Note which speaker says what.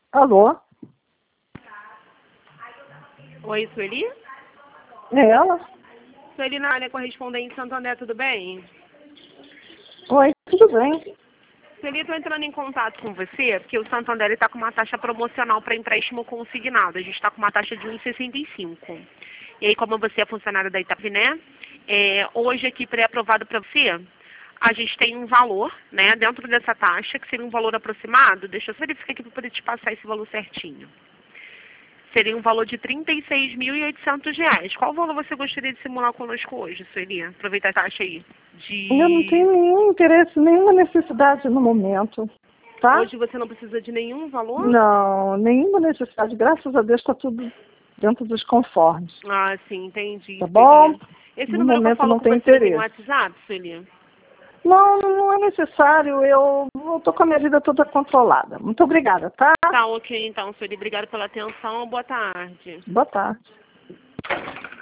Speaker 1: Alô?
Speaker 2: Oi, Sueli?
Speaker 1: É ela?
Speaker 2: Sueli na área correspondente Santo André, tudo bem?
Speaker 1: Oi, tudo bem?
Speaker 2: Sueli, estou entrando em contato com você, porque o Santo André está com uma taxa promocional para empréstimo consignado. A gente está com uma taxa de 1,65. E aí, como você é funcionária da Itapiné, hoje aqui pré-aprovado para você, a gente tem um valor, né, dentro dessa taxa, que seria um valor aproximado. Deixa eu verificar aqui para poder te passar esse valor certinho. Seria um valor de R$ 36.800. Qual valor você gostaria de simular conosco hoje, Sueli? Aproveita a taxa aí.
Speaker 1: Eu não tenho nenhum interesse, nenhuma necessidade no momento, tá?
Speaker 2: Hoje você não precisa de nenhum valor?
Speaker 1: Não, nenhuma necessidade. Graças a Deus está tudo dentro dos conformes.
Speaker 2: Ah, sim, entendi,
Speaker 1: Tá bom?
Speaker 2: Sueli. Esse
Speaker 1: No
Speaker 2: número que eu
Speaker 1: momento
Speaker 2: falo
Speaker 1: não
Speaker 2: com
Speaker 1: tem
Speaker 2: você não tem
Speaker 1: interesse.
Speaker 2: WhatsApp, Sueli?
Speaker 1: Não, não é necessário. Eu estou com a minha vida toda controlada. Muito obrigada, tá?
Speaker 2: Tá ok, então, Sueli. Obrigada pela atenção. Boa tarde.
Speaker 1: Boa tarde.